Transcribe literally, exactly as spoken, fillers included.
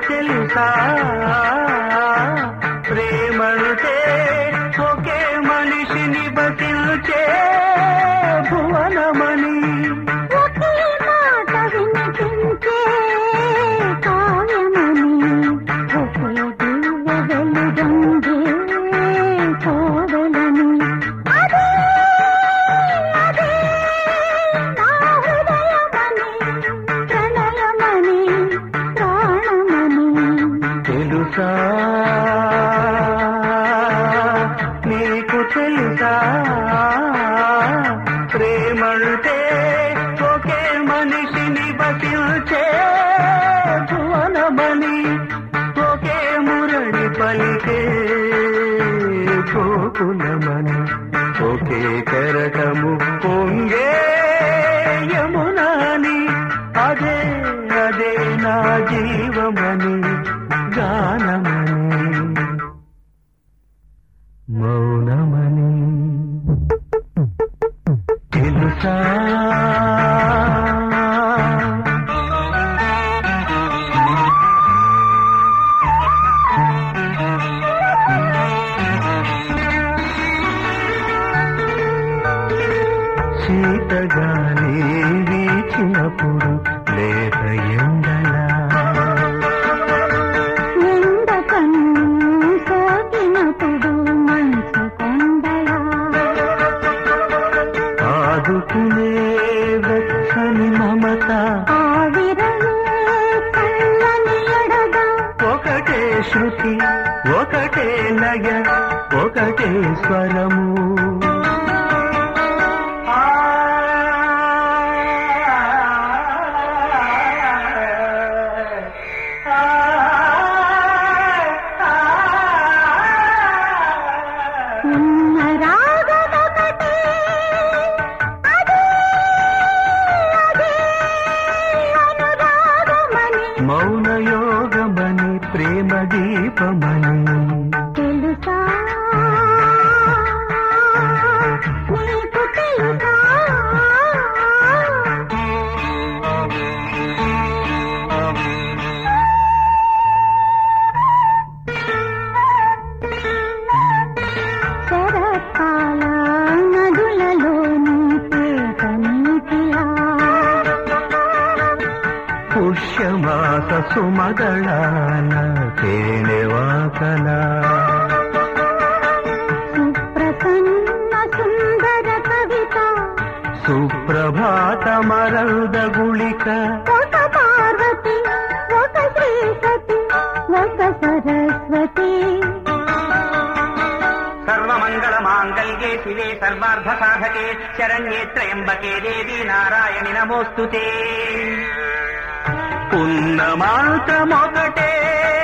తెలుసా ప్రేమంటే ఒకే మనిషిని బతిల్చే భువనమని ఒకే మాట వినిపించే కావ్యమని ఒకే దివ్య వెలుగంగే కోవెలని అదే అదే నా హృదయమని ప్రణయమని ప్రాణమని తెలుసా నీకు తెలుసా ప్రేమంటే ఒకే మనిషిని బతిల్చే భువనమని ఒకే మురళి పలికే గోకులమని ఒకే కెరటము పొంగే యమునాని అదే అదే నా జీవమని గానమని మౌనమని తెలుసా శీతగాలి వీచినప్పుడు లేత ఎండలా ఎండ కన్ను సోకినప్పుడు మనసు కొండలా ఆదుకునే వెచ్చని మమత ఆవిరలే కళ్ళని ఎడగా ఒకటే శృతి ఒకటే లయ ఒకటే స్వరము ఉన్న రాగమొకటే అదే అదే అనురాగమని మౌనయోగమని ప్రేమ దీపమని తెలుసా నీకు తెలుసా శరత్కాల నదులలోని పేట నీటిలా పుష్యమాస సుమదళాన తేనెవాకలా సుప్రసన్న సుందర కవిత సుప్రభాత మరద గుళిక ఒక పార్వతి ఒక శ్రీసతి ఒక సరస్వతి సర్వమంగళ మాంగళ్యే శివే సర్వార్థ సాధకే శరణ్యే త్రయంబకే దేవి నారాయణి నమోస్తుతే ఉన్న మాత్రమొకటే